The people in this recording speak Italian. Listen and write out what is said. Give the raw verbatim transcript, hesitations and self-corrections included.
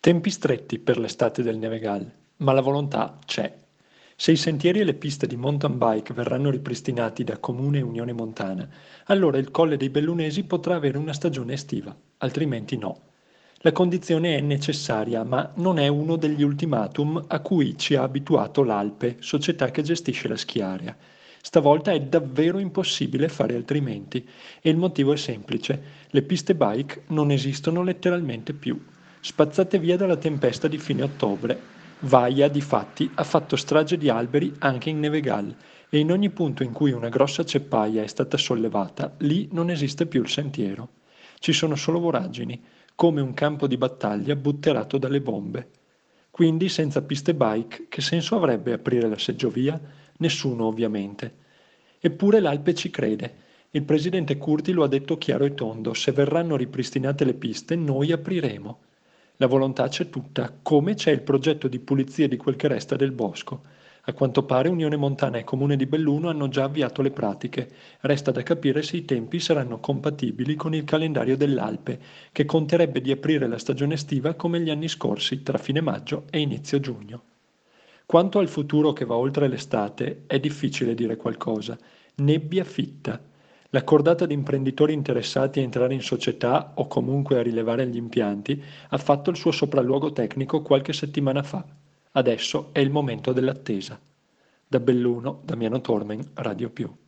Tempi stretti per l'estate del Nevegal, ma la volontà c'è. Se i sentieri e le piste di mountain bike verranno ripristinati da Comune e Unione Montana, allora il Colle dei Bellunesi potrà avere una stagione estiva, altrimenti no. La condizione è necessaria, ma non è uno degli ultimatum a cui ci ha abituato l'Alpe, società che gestisce la schiaria. Stavolta è davvero impossibile fare altrimenti e il motivo è semplice: le piste bike non esistono letteralmente più. Spazzate via dalla tempesta di fine ottobre, Vaia, difatti, ha fatto strage di alberi anche in Nevegal e in ogni punto in cui una grossa ceppaia è stata sollevata, lì non esiste più il sentiero. Ci sono solo voragini, come un campo di battaglia butterato dalle bombe. Quindi, senza piste bike, che senso avrebbe aprire la seggiovia? Nessuno, ovviamente. Eppure l'Alpe ci crede. Il presidente Curti lo ha detto chiaro e tondo: se verranno ripristinate le piste, noi apriremo. La volontà c'è tutta, come c'è il progetto di pulizia di quel che resta del bosco. A quanto pare Unione Montana e Comune di Belluno hanno già avviato le pratiche. Resta da capire se i tempi saranno compatibili con il calendario dell'Alpe, che conterebbe di aprire la stagione estiva come gli anni scorsi, tra fine maggio e inizio giugno. Quanto al futuro che va oltre l'estate, è difficile dire qualcosa. Nebbia fitta. La cordata di imprenditori interessati a entrare in società o comunque a rilevare gli impianti ha fatto il suo sopralluogo tecnico qualche settimana fa. Adesso è il momento dell'attesa. Da Belluno, Damiano Tormen, Radio Più.